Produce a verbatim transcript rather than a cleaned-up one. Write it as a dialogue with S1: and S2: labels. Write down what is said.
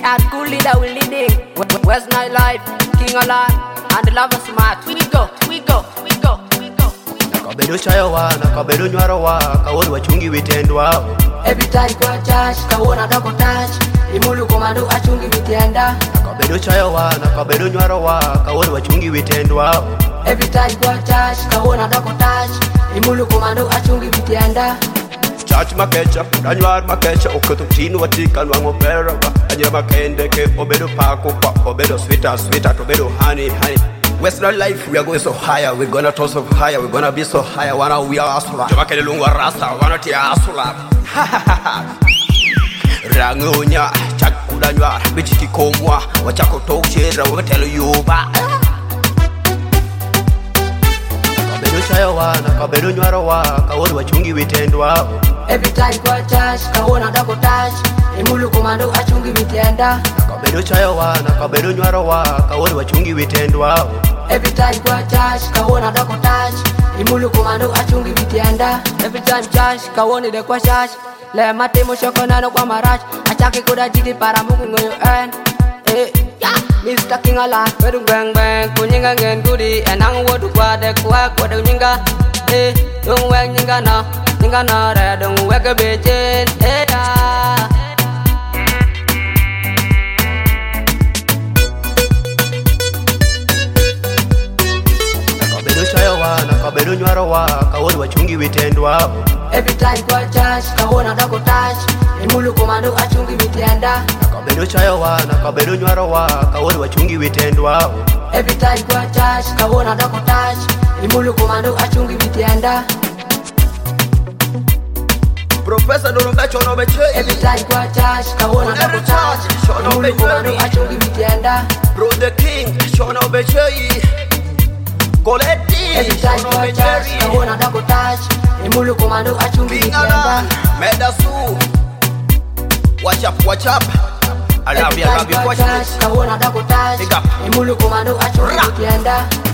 S1: And cool leader we leading. West Night Life, King Alan, and the Lover Smart. We go, we go, we go, we go.
S2: Nakabedo chayawa, nakabedo nyarawa, kawori wachungi witendwa.
S1: Every time kwa church, kawona doko touch. Imulu komando achungi vitenda.
S2: Nakabedo chayawa, nakabedo nyarawa, kawori wachungi witendwa.
S1: Every time kwa church, kawona doko touch. Imulu komando achungi vitenda.
S2: Church makecha, danywar makecha, oketo tinu watika nwango pera. Anyira makende ke obedo pako kwa obedo sweeter, sweeter, obedo honey, honey. West Night Life, we are going so higher, we're gonna toss so higher, we're gonna be so higher, wana we are asula. Jama kele lungwa rasta, wana tia asula. Rangonya, chakuda nywa, bichiki komwa, wachako tokshira, wakatelo yuba. Nakabedo chayawa, nakabedo nyarawa, kawori wachungi witendwa.
S1: Every time kwa church, kawona doko touch. Imulu komando achungi vitenda.
S2: Nakabedo chayawa, nakabedo nyarawa, kawori wachungi witendwa.
S1: Every time kwa church, kawona doko touch. Imulu komando achungi vitenda. Every time church, kawoni de kwa church. Le mate mo shoko nano kwa marach. Achake kuda jidi para mungu ngoyo en. Eh, yeah. Mister King Alan, bedu bang bang, kunyinga ngen gudi. Enang wodu kwa de kwa kwa de nyinga. Eh, yung weng nyinga na, nyinga na re, dung weka bejen. Eh, yeah.
S2: Nakabedo chayawa, nakabedo nyarawa, kawori wachungi witendwa.
S1: Every time kwa church, kawona doko touch. Imulu komando achungi vitenda.
S2: Nakabedo chayawa, nakabedo nyarawa, kawori wachungi witendwa.
S1: Every time kwa church, kawona doko touch. Imulu komando achungi vitenda.
S2: Professor Donobe Chonobe Chey.
S1: Every time kwa church, kawona doko touch. Imulu komando achungi vitenda.
S2: Bro the King, Chonobe Chey. Coletti,
S1: Every time kwa church, kawona doko touch. Imulu komando achungi
S2: King
S1: vitenda.
S2: Alan, Medasu. Watch up, watch up. I love you, I love you, watch this.
S1: Kawona doko touch.
S2: Pick up.
S1: Imulu komando achungi vitenda.